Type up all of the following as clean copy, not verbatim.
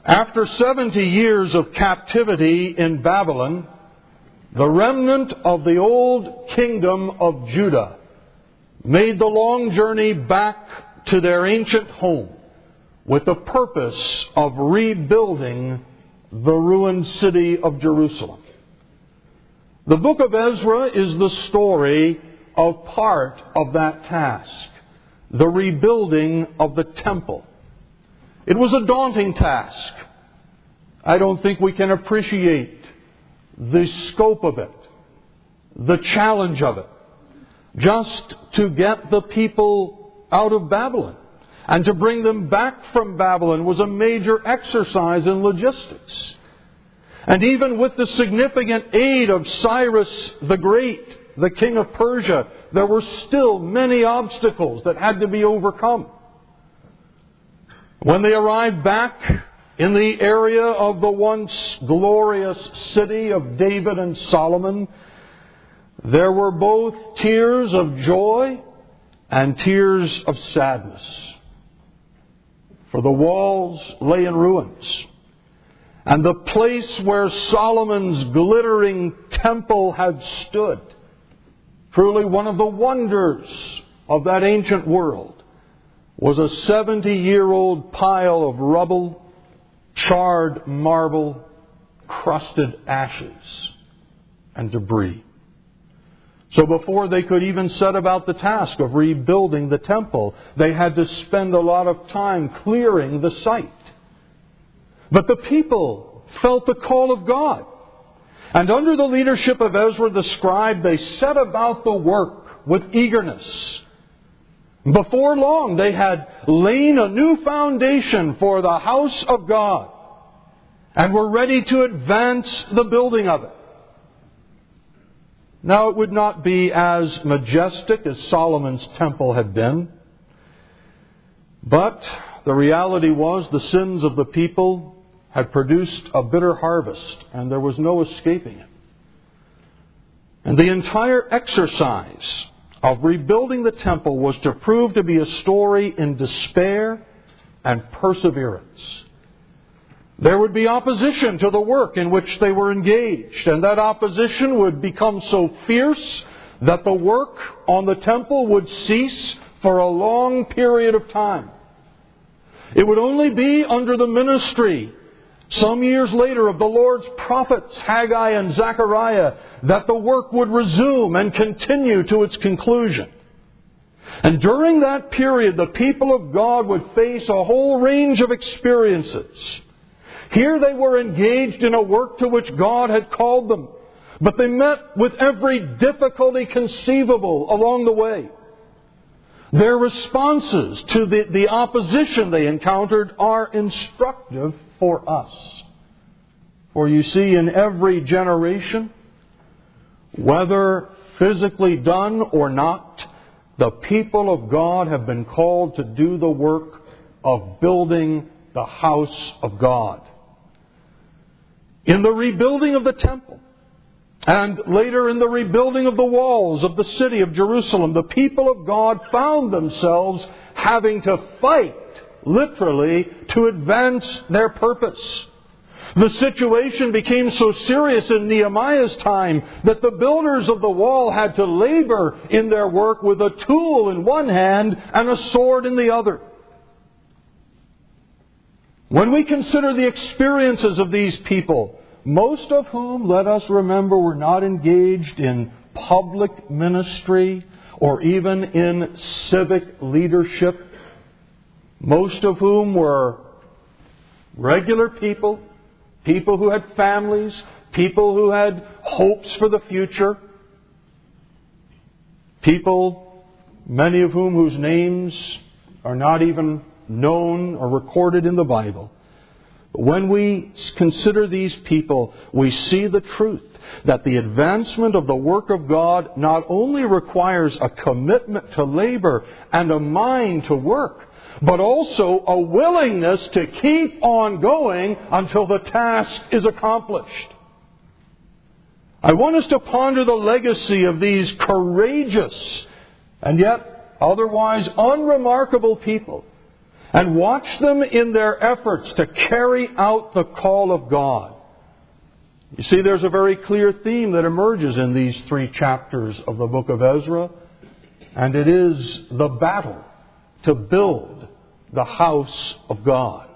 After 70 years of captivity in Babylon, the remnant of the old kingdom of Judah made the long journey back to their ancient home with the purpose of rebuilding the ruined city of Jerusalem. The book of Ezra is the story of part of that task, the rebuilding of the temple. It was a daunting task. I don't think we can appreciate the scope of it, the challenge of it. Just to get the people out of Babylon and to bring them back from Babylon was a major exercise in logistics. And even with the significant aid of Cyrus the Great, the king of Persia, there were still many obstacles that had to be overcome. When they arrived back in the area of the once glorious city of David and Solomon, there were both tears of joy and tears of sadness. For the walls lay in ruins, and the place where Solomon's glittering temple had stood, truly one of the wonders of that ancient world, was a 70-year-old pile of rubble, charred marble, crusted ashes, and debris. So before they could even set about the task of rebuilding the temple, they had to spend a lot of time clearing the site. But the people felt the call of God. And under the leadership of Ezra the scribe, they set about the work with eagerness. Before long, they had laid a new foundation for the house of God and were ready to advance the building of it. Now, it would not be as majestic as Solomon's temple had been, but the reality was the sins of the people had produced a bitter harvest, and there was no escaping it. And the entire exercise of rebuilding the temple was to prove to be a story in despair and perseverance. There would be opposition to the work in which they were engaged, and that opposition would become so fierce that the work on the temple would cease for a long period of time. It would only be under the ministry, some years later, of the Lord's prophets, Haggai and Zechariah, that the work would resume and continue to its conclusion. And during that period, the people of God would face a whole range of experiences. Here they were engaged in a work to which God had called them, but they met with every difficulty conceivable along the way. Their responses to the opposition they encountered are instructive for us. For you see, in every generation, whether physically done or not, the people of God have been called to do the work of building the house of God. In the rebuilding of the temple, and later in the rebuilding of the walls of the city of Jerusalem, the people of God found themselves having to fight, literally, to advance their purpose. The situation became so serious in Nehemiah's time that the builders of the wall had to labor in their work with a tool in one hand and a sword in the other. When we consider the experiences of these people, most of whom, let us remember, were not engaged in public ministry or even in civic leadership, most of whom were regular people, people who had families, people who had hopes for the future, people, many of whose names are not even known or recorded in the Bible. But when we consider these people, we see the truth that the advancement of the work of God not only requires a commitment to labor and a mind to work, but also a willingness to keep on going until the task is accomplished. I want us to ponder the legacy of these courageous and yet otherwise unremarkable people, and watch them in their efforts to carry out the call of God. You see, there's a very clear theme that emerges in these 3 chapters of the book of Ezra, and it is the battle to build the house of God.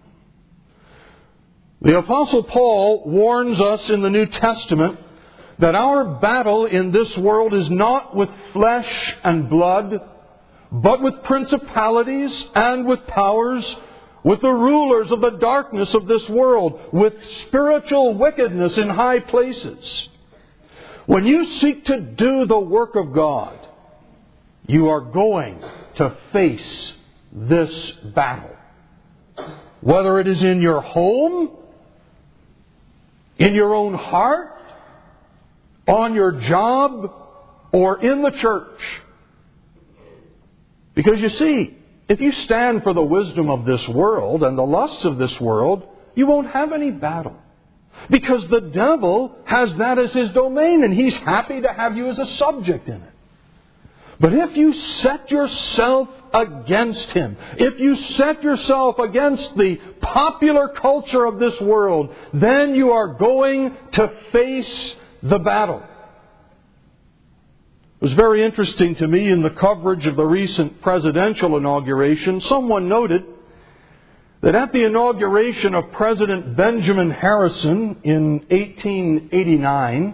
The Apostle Paul warns us in the New Testament that our battle in this world is not with flesh and blood, but with principalities and with powers, with the rulers of the darkness of this world, with spiritual wickedness in high places. When you seek to do the work of God, you are going to face this battle. Whether it is in your home, in your own heart, on your job, or in the church. Because you see, if you stand for the wisdom of this world and the lusts of this world, you won't have any battle. Because the devil has that as his domain, and he's happy to have you as a subject in it. But if you set yourself against him, if you set yourself against the popular culture of this world, then you are going to face the battle. It was very interesting to me in the coverage of the recent presidential inauguration. Someone noted that at the inauguration of President Benjamin Harrison in 1889,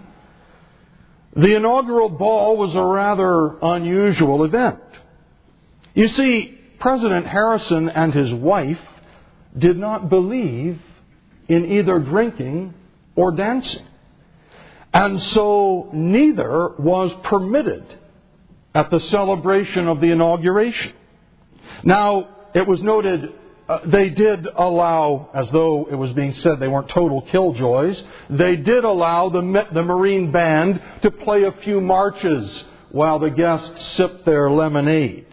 the inaugural ball was a rather unusual event. You see, President Harrison and his wife did not believe in either drinking or dancing. And so neither was permitted at the celebration of the inauguration. Now, it was noted they did allow, as though it was being said they weren't total killjoys, they did allow the Marine Band to play a few marches while the guests sipped their lemonade.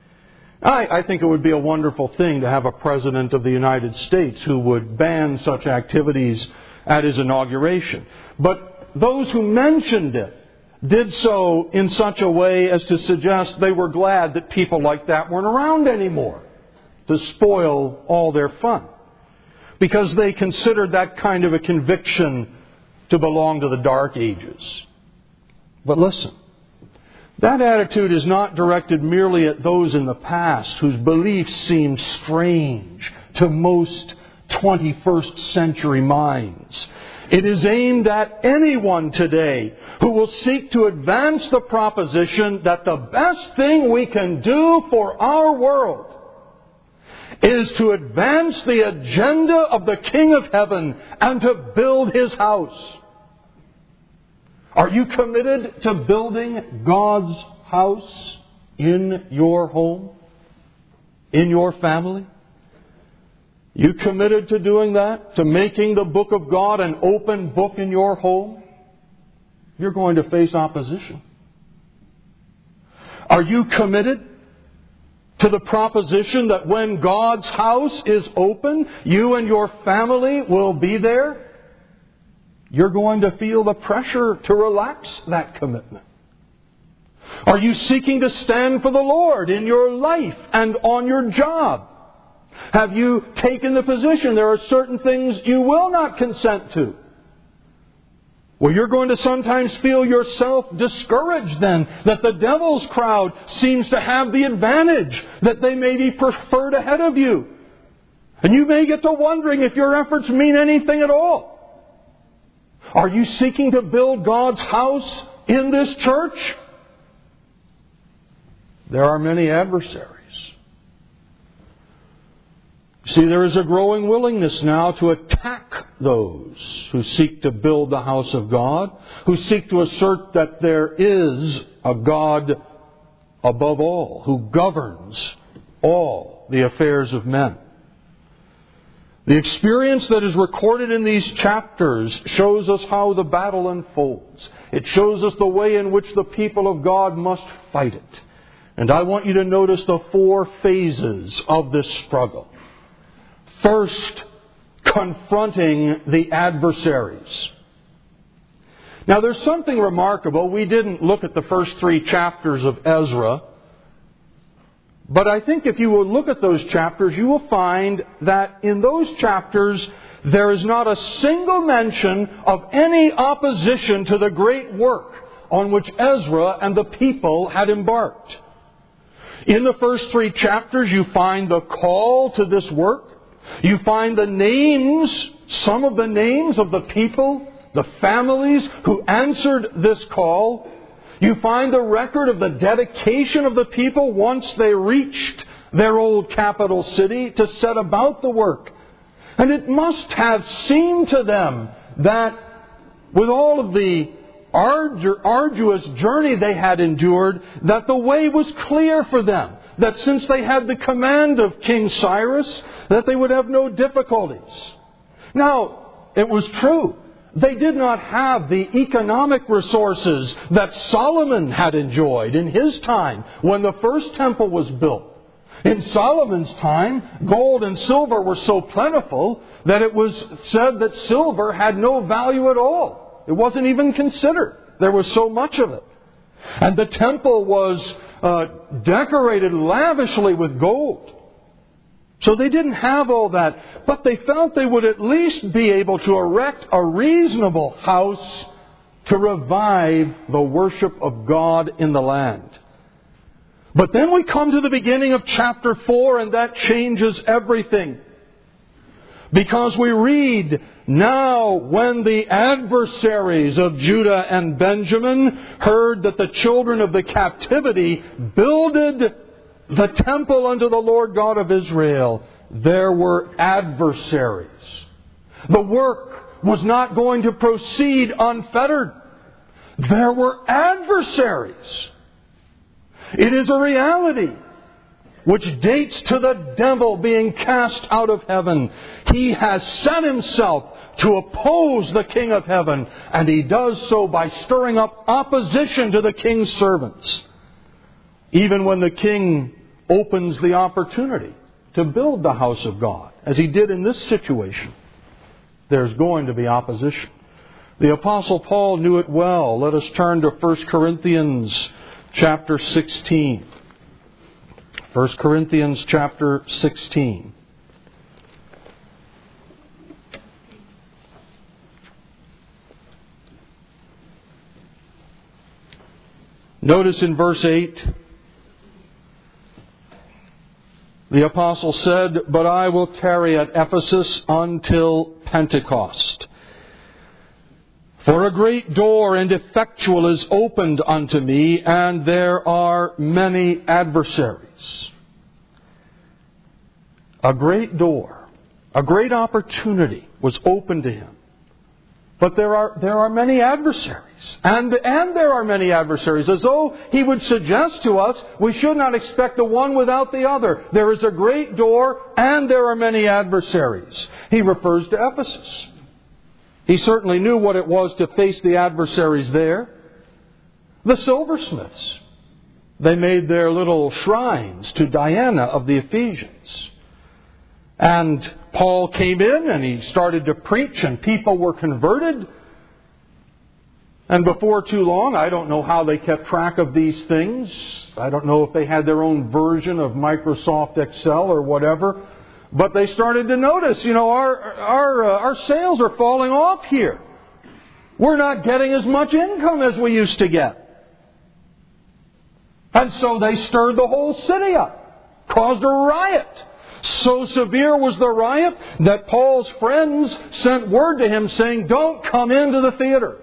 I think it would be a wonderful thing to have a President of the United States who would ban such activities at his inauguration. But those who mentioned it did so in such a way as to suggest they were glad that people like that weren't around anymore to spoil all their fun, because they considered that kind of a conviction to belong to the Dark Ages. But listen, that attitude is not directed merely at those in the past whose beliefs seem strange to most 21st century minds. It is aimed at anyone today who will seek to advance the proposition that the best thing we can do for our world is to advance the agenda of the King of Heaven and to build His house. Are you committed to building God's house in your home? In your family? You committed to doing that? To making the book of God an open book in your home? You're going to face opposition. Are you committed to the proposition that when God's house is open, you and your family will be there? You're going to feel the pressure to relax that commitment. Are you seeking to stand for the Lord in your life and on your job? Have you taken the position there are certain things you will not consent to? Well, you're going to sometimes feel yourself discouraged then that the devil's crowd seems to have the advantage, that they may be preferred ahead of you. And you may get to wondering if your efforts mean anything at all. Are you seeking to build God's house in this church? There are many adversaries. See, there is a growing willingness now to attack those who seek to build the house of God, who seek to assert that there is a God above all, who governs all the affairs of men. The experience that is recorded in these chapters shows us how the battle unfolds. It shows us the way in which the people of God must fight it. And I want you to notice the 4 phases of this struggle. First, confronting the adversaries. Now, there's something remarkable. We didn't look at the first 3 chapters of Ezra, But I think if you will look at those chapters, you will find that in those chapters there is not a single mention of any opposition to the great work on which Ezra and the people had embarked. In the first 3 chapters, you find the call to this work. You find the names, some of the names of the people, the families who answered this call. You find the record of the dedication of the people once they reached their old capital city to set about the work. And it must have seemed to them that with all of the arduous journey they had endured, that the way was clear for them. That since they had the command of King Cyrus, that they would have no difficulties. Now, it was true. They did not have the economic resources that Solomon had enjoyed in his time when the first temple was built. In Solomon's time, gold and silver were so plentiful that it was said that silver had no value at all. It wasn't even considered. There was so much of it. And the temple was decorated lavishly with gold. So they didn't have all that, but they felt they would at least be able to erect a reasonable house to revive the worship of God in the land. But then we come to the beginning of chapter 4, and that changes everything. Because we read, "Now when the adversaries of Judah and Benjamin heard that the children of the captivity builded the temple unto the Lord God of Israel," there were adversaries. The work was not going to proceed unfettered. There were adversaries. It is a reality which dates to the devil being cast out of heaven. He has set himself to oppose the King of heaven, and he does so by stirring up opposition to the king's servants. Even when the king opens the opportunity to build the house of God, as he did in this situation, there's going to be opposition. The Apostle Paul knew it well. Let us turn to 1 Corinthians chapter 16. 1 Corinthians chapter 16. Notice in verse 8, the apostle said, "But I will tarry at Ephesus until Pentecost. For a great door and effectual is opened unto me, and there are many adversaries." A great door, a great opportunity was opened to him. But there are many adversaries. And there are many adversaries. As though he would suggest to us, we should not expect the one without the other. There is a great door and there are many adversaries. He refers to Ephesus. He certainly knew what it was to face the adversaries there. The silversmiths. They made their little shrines to Diana of the Ephesians. And Paul came in and he started to preach and people were converted. And before too long, I don't know how they kept track of these things. I don't know if they had their own version of Microsoft Excel or whatever. But they started to notice, our sales are falling off here. We're not getting as much income as we used to get. And so they stirred the whole city up, caused a riot. So severe was the riot that Paul's friends sent word to him saying, "Don't come into the theater.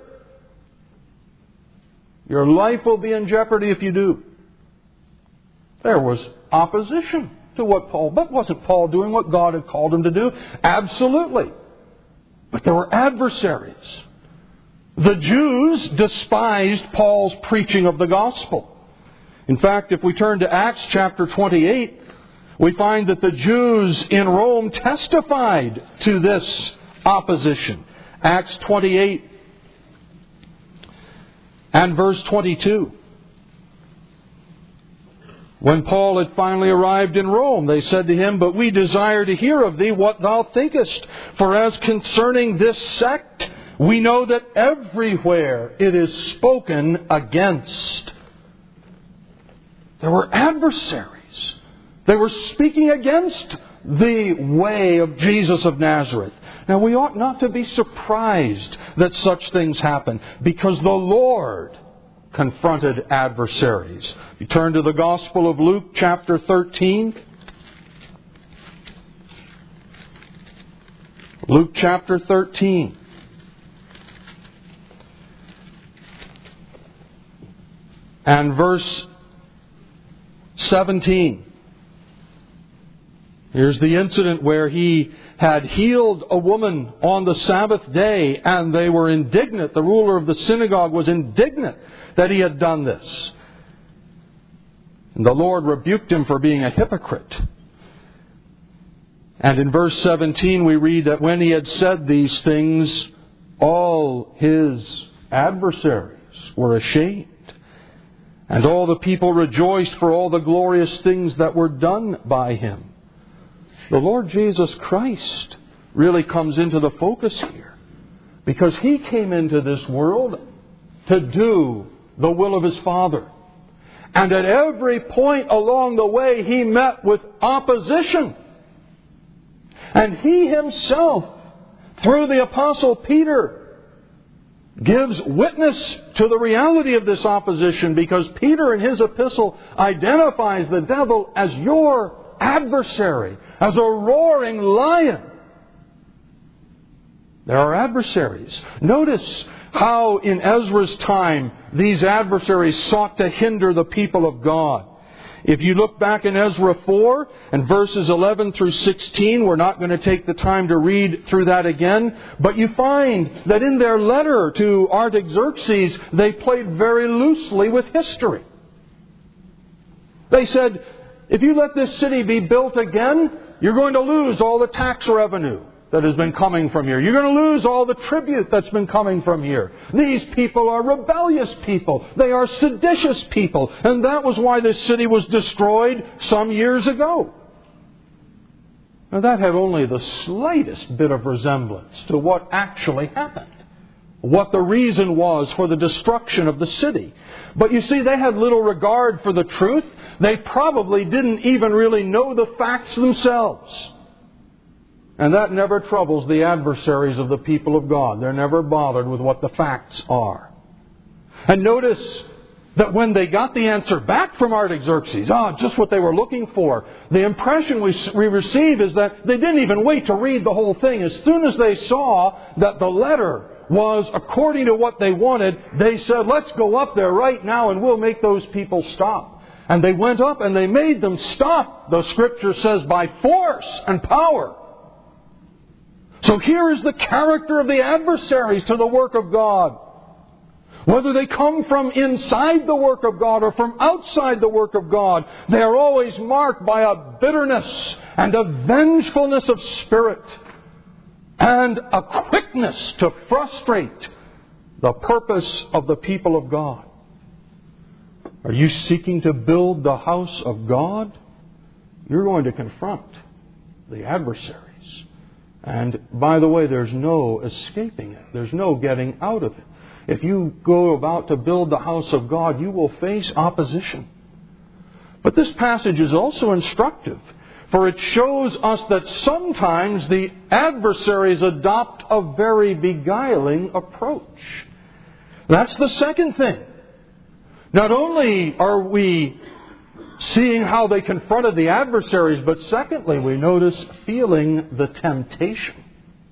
Your life will be in jeopardy if you do." There was opposition to what Paul... But wasn't Paul doing what God had called him to do? Absolutely. But there were adversaries. The Jews despised Paul's preaching of the gospel. In fact, if we turn to Acts chapter 28, we find that the Jews in Rome testified to this opposition. Acts 28 and verse 22. When Paul had finally arrived in Rome, they said to him, "But we desire to hear of thee what thou thinkest. For as concerning this sect, we know that everywhere it is spoken against." There were adversaries. They were speaking against the way of Jesus of Nazareth. Now, we ought not to be surprised that such things happen, because the Lord confronted adversaries. You turn to the Gospel of Luke, chapter 13. Luke chapter 13. And verse 17. Here's the incident where he had healed a woman on the Sabbath day, and they were indignant. The ruler of the synagogue was indignant that he had done this. And the Lord rebuked him for being a hypocrite. And in verse 17 we read that when he had said these things, all his adversaries were ashamed. And all the people rejoiced for all the glorious things that were done by him. The Lord Jesus Christ really comes into the focus here, because He came into this world to do the will of His Father. And at every point along the way, He met with opposition. And He Himself, through the Apostle Peter, gives witness to the reality of this opposition, because Peter in his epistle identifies the devil as your adversary, as a roaring lion. There are adversaries. Notice how in Ezra's time these adversaries sought to hinder the people of God. If you look back in Ezra 4 and verses 11 through 16, we're not going to take the time to read through that again, but you find that in their letter to Artaxerxes, they played very loosely with history. They said, if you let this city be built again, you're going to lose all the tax revenue that has been coming from here. You're going to lose all the tribute that's been coming from here. These people are rebellious people. They are seditious people. And that was why this city was destroyed some years ago. Now that had only the slightest bit of resemblance to what actually happened. What the reason was for the destruction of the city. But you see, they had little regard for the truth. They probably didn't even really know the facts themselves. And that never troubles the adversaries of the people of God. They're never bothered with what the facts are. And notice that when they got the answer back from Artaxerxes, just what they were looking for, the impression we receive is that they didn't even wait to read the whole thing. As soon as they saw that the letter was according to what they wanted, they said, let's go up there right now and we'll make those people stop. And they went up and they made them stop, the Scripture says, by force and power. So here is the character of the adversaries to the work of God. Whether they come from inside the work of God or from outside the work of God, they are always marked by a bitterness and a vengefulness of spirit and a quickness to frustrate the purpose of the people of God. Are you seeking to build the house of God? You're going to confront the adversaries. And by the way, there's no escaping it. There's no getting out of it. If you go about to build the house of God, you will face opposition. But this passage is also instructive, for it shows us that sometimes the adversaries adopt a very beguiling approach. That's the second thing. Not only are we seeing how they confronted the adversaries, but secondly, we notice feeling the temptation.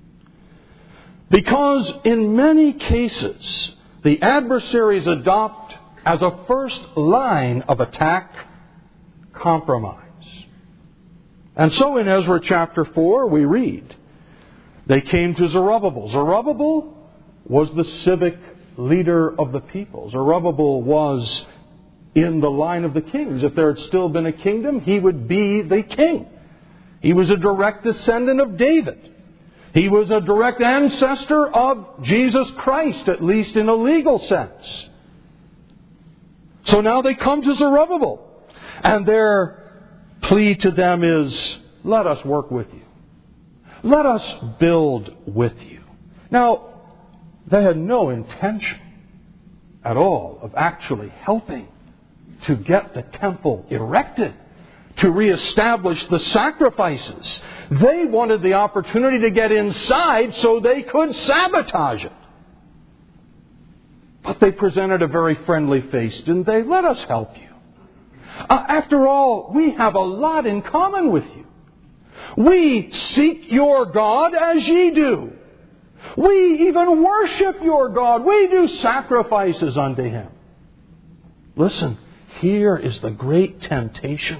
Because in many cases, the adversaries adopt as a first line of attack, compromise. And so in Ezra chapter 4, we read, they came to Zerubbabel. Zerubbabel was the civic leader of the people. Zerubbabel was in the line of the kings. If there had still been a kingdom, he would be the king. He was a direct descendant of David. He was a direct ancestor of Jesus Christ, at least in a legal sense. So now they come to Zerubbabel, and their plea to them is, let us work with you. Let us build with you. Now, they had no intention at all of actually helping to get the temple erected, to reestablish the sacrifices. They wanted the opportunity to get inside so they could sabotage it. But they presented a very friendly face, didn't they? Let us help you. After all, we have a lot in common with you. We seek your God as ye do. We even worship your God. We do sacrifices unto Him. Listen, here is the great temptation.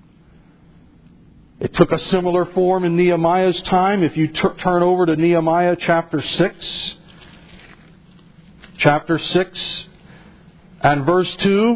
It took a similar form in Nehemiah's time. If you turn over to Nehemiah chapter 6. Chapter 6 and verse 2.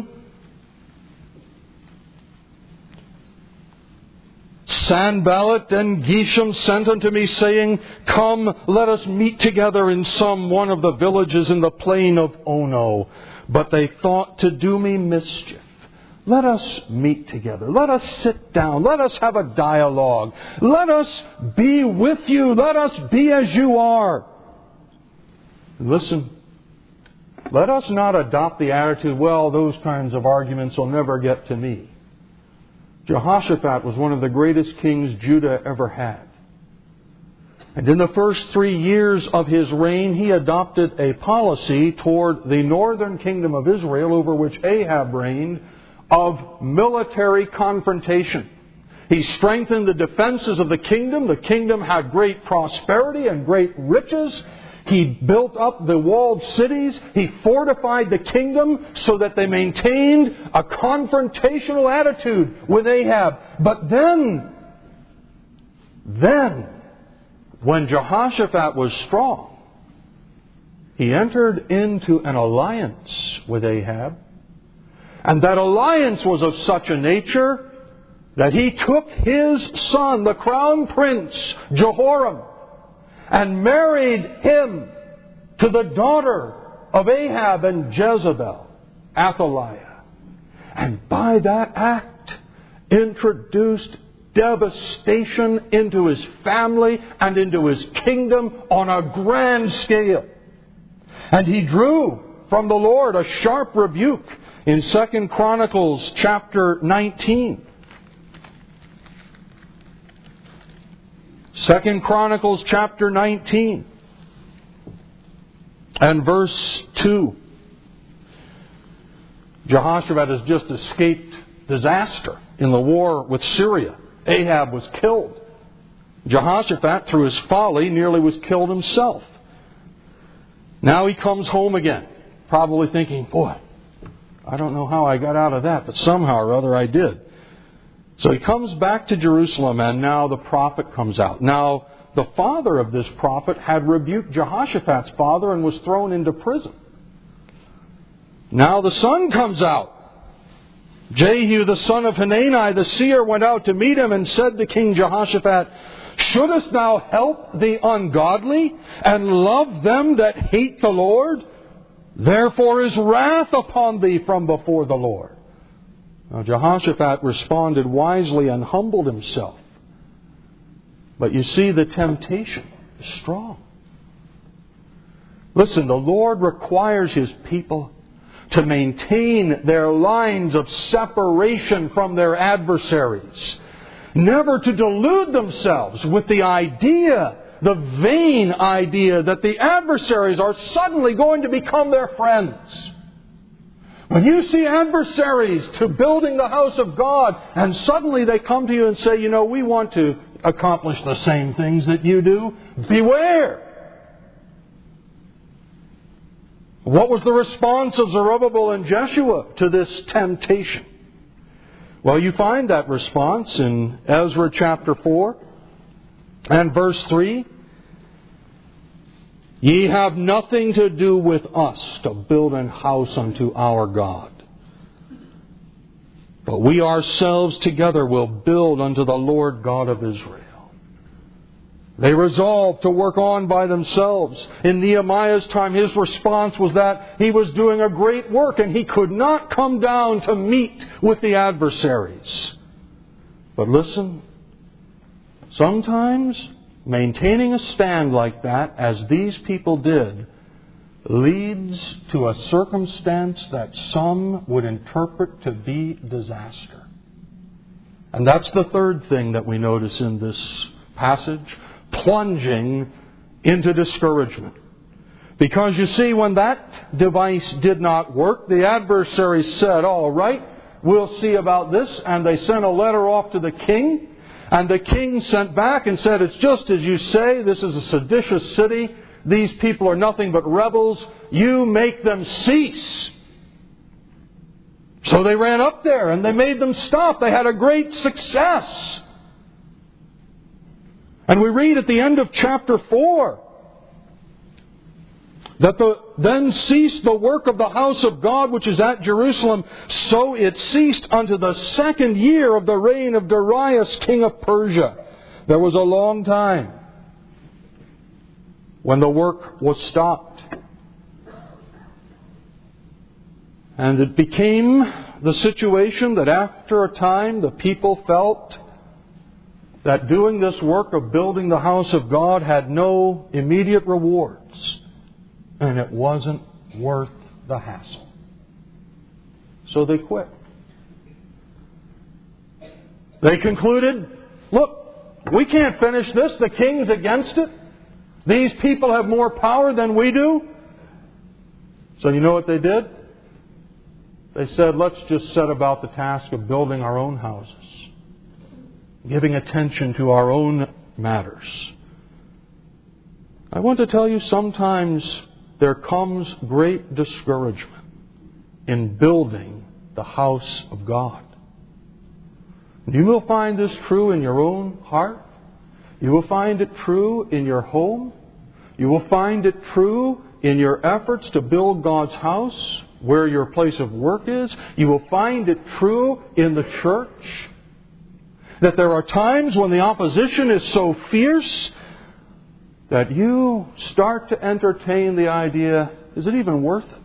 Sanballat and Geshem sent unto me, saying, Come, let us meet together in some one of the villages in the plain of Ono. But they thought to do me mischief. Let us meet together. Let us sit down. Let us have a dialogue. Let us be with you. Let us be as you are. Listen, let us not adopt the attitude, well, those kinds of arguments will never get to me. Jehoshaphat was one of the greatest kings Judah ever had. And in the first 3 years of his reign, he adopted a policy toward the northern kingdom of Israel, over which Ahab reigned, of military confrontation. He strengthened the defenses of the kingdom. The kingdom had great prosperity and great riches. He built up the walled cities. He fortified the kingdom so that they maintained a confrontational attitude with Ahab. But then, when Jehoshaphat was strong, he entered into an alliance with Ahab. And that alliance was of such a nature that he took his son, the crown prince, Jehoram, and married him to the daughter of Ahab and Jezebel, Athaliah. And by that act, introduced devastation into his family and into his kingdom on a grand scale. And he drew from the Lord a sharp rebuke in 2 Chronicles chapter 19. 2 Chronicles chapter 19 and verse 2. Jehoshaphat has just escaped disaster in the war with Syria. Ahab was killed. Jehoshaphat, through his folly, nearly was killed himself. Now he comes home again, probably thinking, boy, I don't know how I got out of that, but somehow or other I did. So he comes back to Jerusalem, and now the prophet comes out. Now, the father of this prophet had rebuked Jehoshaphat's father and was thrown into prison. Now the son comes out. Jehu, the son of Hanani, the seer, went out to meet him and said to King Jehoshaphat, Shouldest thou help the ungodly and love them that hate the Lord? Therefore is wrath upon thee from before the Lord. Now Jehoshaphat responded wisely and humbled himself. But you see, the temptation is strong. Listen, the Lord requires His people to maintain their lines of separation from their adversaries. Never to delude themselves with the idea, the vain idea, that the adversaries are suddenly going to become their friends. When you see adversaries to building the house of God, and suddenly they come to you and say, you know, we want to accomplish the same things that you do, beware. What was the response of Zerubbabel and Jeshua to this temptation? Well, you find that response in Ezra chapter 4 and verse 3. Ye have nothing to do with us to build an house unto our God. But we ourselves together will build unto the Lord God of Israel. They resolved to work on by themselves. In Nehemiah's time, his response was that he was doing a great work and he could not come down to meet with the adversaries. But listen, sometimes maintaining a stand like that, as these people did, leads to a circumstance that some would interpret to be disaster. And that's the third thing that we notice in this passage. Plunging into discouragement. Because you see, when that device did not work, the adversary said, all right, we'll see about this. And they sent a letter off to the king. And the king sent back and said, it's just as you say, this is a seditious city. These people are nothing but rebels. You make them cease. So they ran up there and they made them stop. They had a great success. And we read at the end of chapter 4 that then ceased the work of the house of God which is at Jerusalem. So it ceased unto the 2nd year of the reign of Darius, king of Persia. There was a long time when the work was stopped. And it became the situation that after a time the people felt that doing this work of building the house of God had no immediate rewards. And it wasn't worth the hassle. So they quit. They concluded, look, we can't finish this. The king's against it. These people have more power than we do. So you know what they did? They said, let's just set about the task of building our own houses, giving attention to our own matters. I want to tell you, sometimes there comes great discouragement in building the house of God. You will find this true in your own heart. You will find it true in your home. You will find it true in your efforts to build God's house where your place of work is. You will find it true in the church. That there are times when the opposition is so fierce that you start to entertain the idea, is it even worth it?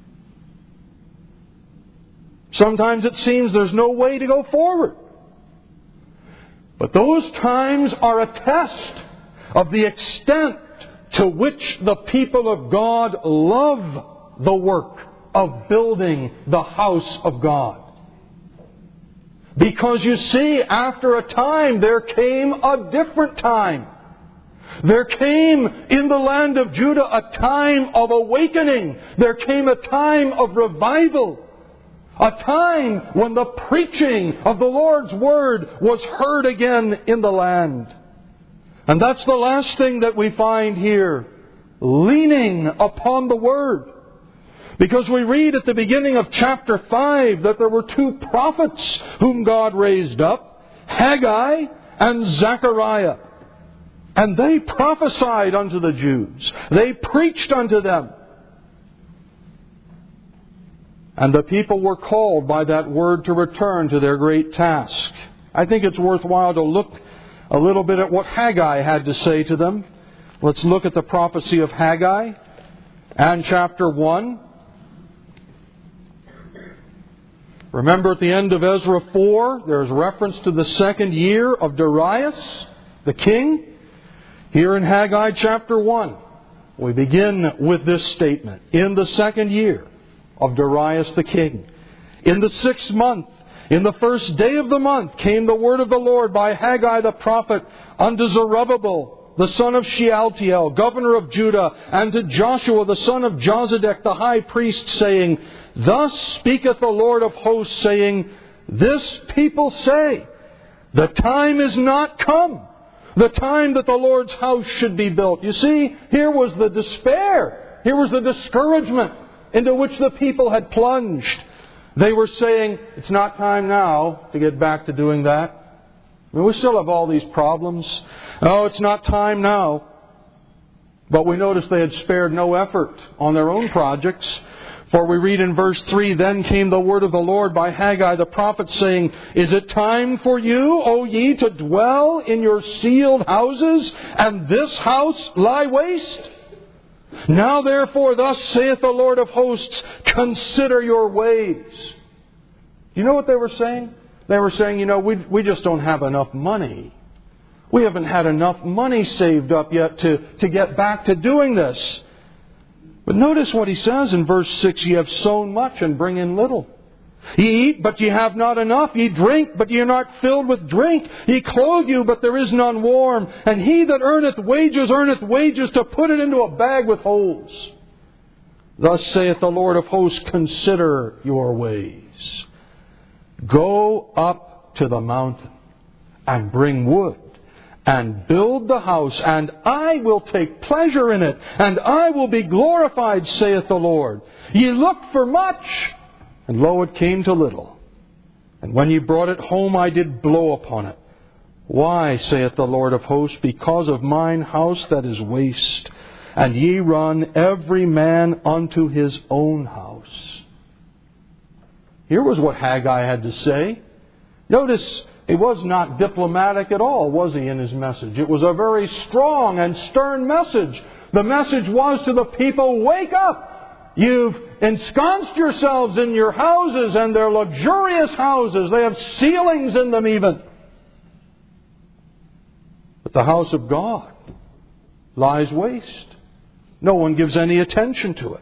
Sometimes it seems there's no way to go forward. But those times are a test of the extent to which the people of God love the work of building the house of God. Because you see, after a time, there came a different time. There came in the land of Judah a time of awakening. There came a time of revival. A time when the preaching of the Lord's Word was heard again in the land. And that's the last thing that we find here. Leaning upon the Word. Because we read at the beginning of chapter 5 that there were 2 prophets whom God raised up, Haggai and Zechariah. And they prophesied unto the Jews. They preached unto them. And the people were called by that word to return to their great task. I think it's worthwhile to look a little bit at what Haggai had to say to them. Let's look at the prophecy of Haggai and chapter 1. Remember at the end of Ezra 4, there's reference to the 2nd year of Darius, the king. Here in Haggai chapter 1, we begin with this statement. In the 2nd year of Darius the king, in the 6th month, in the 1st day of the month, came the word of the Lord by Haggai the prophet unto Zerubbabel, the son of Shealtiel, governor of Judah, and to Joshua, the son of Josedek, the high priest, saying, Thus speaketh the Lord of hosts, saying, This people say, the time is not come, the time that the Lord's house should be built. You see, here was the despair. Here was the discouragement into which the people had plunged. They were saying, it's not time now to get back to doing that. I mean, we still have all these problems. Oh, it's not time now. But we notice they had spared no effort on their own projects. For we read in verse 3, Then came the word of the Lord by Haggai the prophet, saying, Is it time for you, O ye, to dwell in your sealed houses, and this house lie waste? Now therefore, thus saith the Lord of hosts, Consider your ways. You know what they were saying? They were saying, we just don't have enough money. We haven't had enough money saved up yet to get back to doing this. But notice what he says in verse 6, Ye have sown much and bring in little. Ye eat, but ye have not enough. Ye drink, but ye are not filled with drink. Ye clothe you, but there is none warm. And he that earneth wages to put it into a bag with holes. Thus saith the Lord of hosts, consider your ways. Go up to the mountain, and bring wood, and build the house, and I will take pleasure in it, and I will be glorified, saith the Lord. Ye looked for much, and lo, it came to little. And when ye brought it home, I did blow upon it. Why, saith the Lord of hosts? Because of mine house that is waste, and ye run every man unto his own house. Here was what Haggai had to say. Notice, he was not diplomatic at all, was he, in his message? It was a very strong and stern message. The message was to the people, wake up! You've ensconced yourselves in your houses, and they're luxurious houses. They have ceilings in them even. But the house of God lies waste. No one gives any attention to it.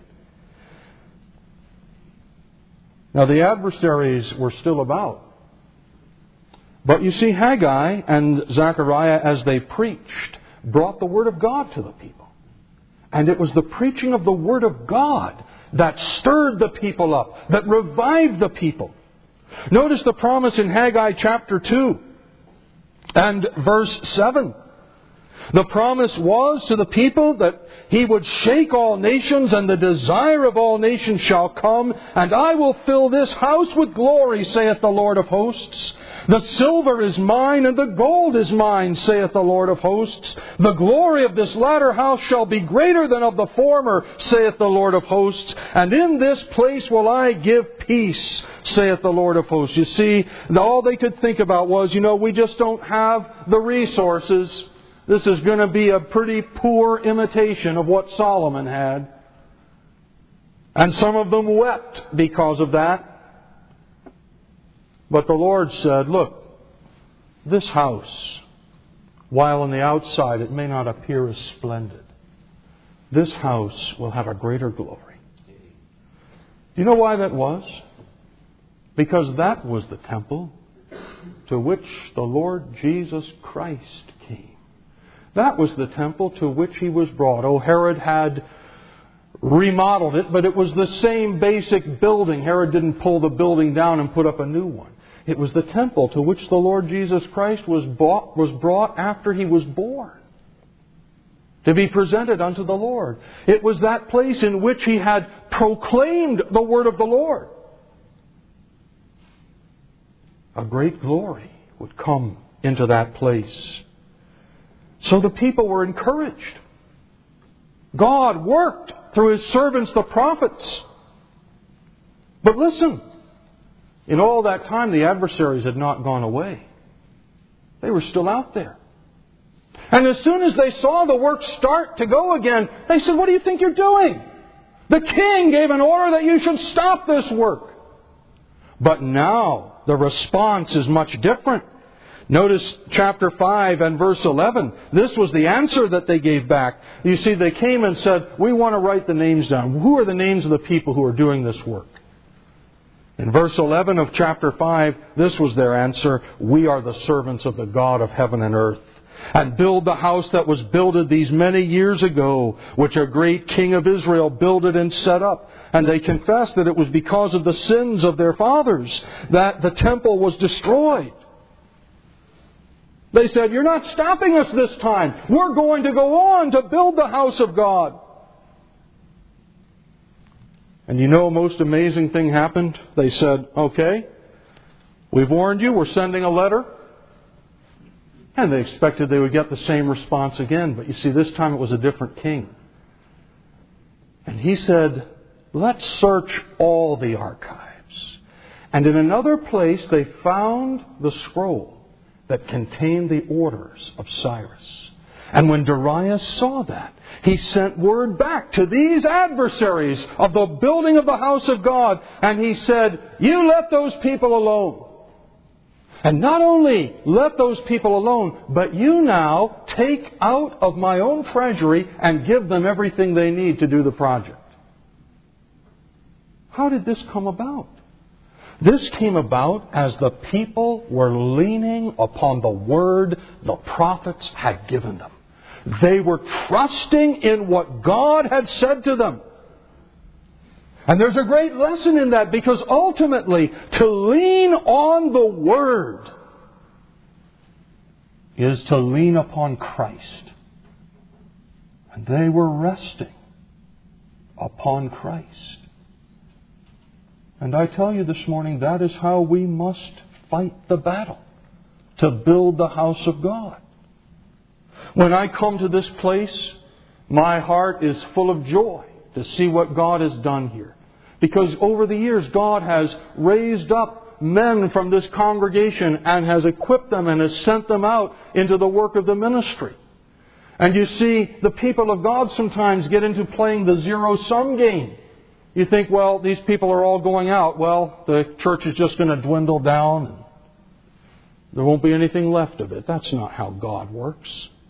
Now the adversaries were still about. But you see, Haggai and Zechariah, as they preached, brought the Word of God to the people. And it was the preaching of the Word of God that stirred the people up, that revived the people. Notice the promise in Haggai chapter 2 and verse 7. The promise was to the people that He would shake all nations, and the desire of all nations shall come, and I will fill this house with glory, saith the Lord of hosts. The silver is mine, and the gold is mine, saith the Lord of hosts. The glory of this latter house shall be greater than of the former, saith the Lord of hosts. And in this place will I give peace, saith the Lord of hosts. You see, all they could think about was, we just don't have the resources. This is going to be a pretty poor imitation of what Solomon had. And some of them wept because of that. But the Lord said, look, this house, while on the outside it may not appear as splendid, this house will have a greater glory. Do you know why that was? Because that was the temple to which the Lord Jesus Christ came. That was the temple to which He was brought. Oh, Herod had remodeled it, but it was the same basic building. Herod didn't pull the building down and put up a new one. It was the temple to which the Lord Jesus Christ was brought after He was born, to be presented unto the Lord. It was that place in which He had proclaimed the word of the Lord. A great glory would come into that place. So the people were encouraged. God worked through His servants, the prophets. But listen, in all that time, the adversaries had not gone away. They were still out there. And as soon as they saw the work start to go again, they said, what do you think you're doing? The king gave an order that you should stop this work. But now the response is much different. Notice chapter 5 and verse 11. This was the answer that they gave back. You see, they came and said, we want to write the names down. Who are the names of the people who are doing this work? In verse 11 of chapter 5, this was their answer. We are the servants of the God of heaven and earth, and build the house that was builded these many years ago, which a great king of Israel builded and set up. And they confessed that it was because of the sins of their fathers that the temple was destroyed. They said, you're not stopping us this time. We're going to go on to build the house of God. And a most amazing thing happened. They said, okay, we've warned you, we're sending a letter. And they expected they would get the same response again. But you see, this time it was a different king. And he said, let's search all the archives. And in another place they found the scroll that contained the orders of Cyrus. And when Darius saw that, he sent word back to these adversaries of the building of the house of God. And he said, you let those people alone. And not only let those people alone, but you now take out of my own treasury and give them everything they need to do the project. How did this come about? This came about as the people were leaning upon the word the prophets had given them. They were trusting in what God had said to them. And there's a great lesson in that, because ultimately, to lean on the Word is to lean upon Christ. And they were resting upon Christ. And I tell you this morning, that is how we must fight the battle to build the house of God. When I come to this place, my heart is full of joy to see what God has done here. Because over the years, God has raised up men from this congregation and has equipped them and has sent them out into the work of the ministry. And you see, the people of God sometimes get into playing the zero-sum game. You think, well, these people are all going out. Well, the church is just going to dwindle down and there won't be anything left of it. That's not how God works.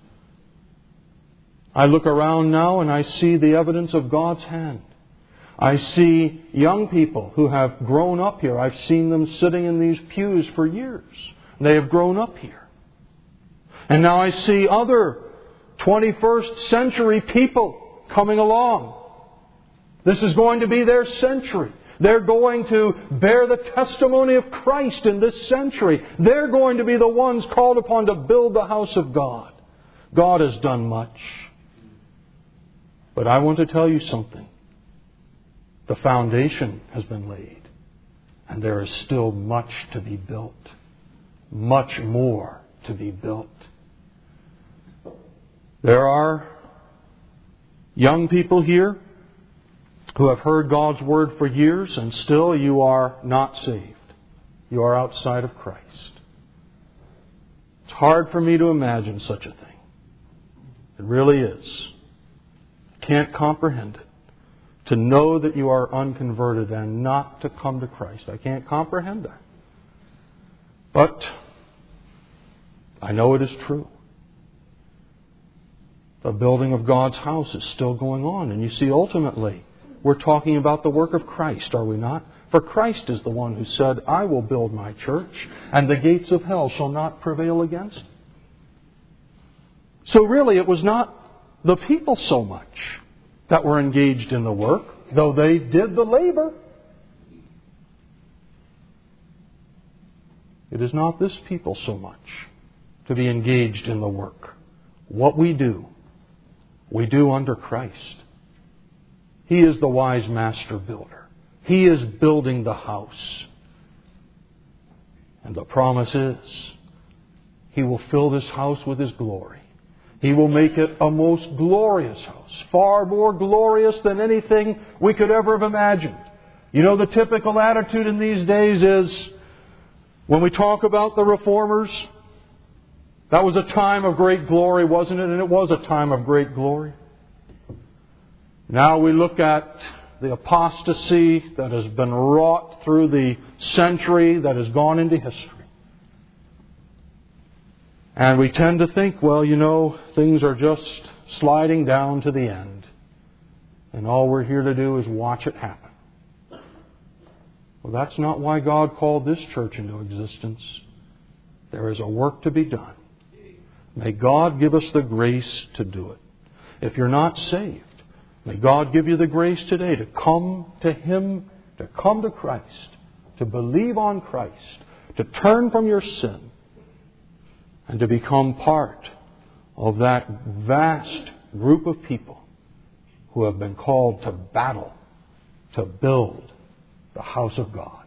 I look around now and I see the evidence of God's hand. I see young people who have grown up here. I've seen them sitting in these pews for years. They have grown up here. And now I see other 21st century people coming along. This is going to be their century. They're going to bear the testimony of Christ in this century. They're going to be the ones called upon to build the house of God. God has done much. But I want to tell you something. The foundation has been laid. And there is still much to be built. Much more to be built. There are young people here who have heard God's Word for years, and still you are not saved. You are outside of Christ. It's hard for me to imagine such a thing. It really is. I can't comprehend it. To know that you are unconverted and not to come to Christ. I can't comprehend that. But I know it is true. The building of God's house is still going on. And you see, ultimately, we're talking about the work of Christ, are we not? For Christ is the one who said, I will build my church, and the gates of hell shall not prevail against it. So really, it was not the people so much that were engaged in the work, though they did the labor. It is not this people so much to be engaged in the work. What we do under Christ. He is the wise master builder. He is building the house. And the promise is, He will fill this house with His glory. He will make it a most glorious house, far more glorious than anything we could ever have imagined. You know, the typical attitude in these days is, when we talk about the Reformers, that was a time of great glory, wasn't it? And it was a time of great glory. Now we look at the apostasy that has been wrought through the century that has gone into history. And we tend to think, well, you know, things are just sliding down to the end. And all we're here to do is watch it happen. Well, that's not why God called this church into existence. There is a work to be done. May God give us the grace to do it. If you're not saved, may God give you the grace today to come to Him, to come to Christ, to believe on Christ, to turn from your sin, and to become part of that vast group of people who have been called to battle, to build the house of God.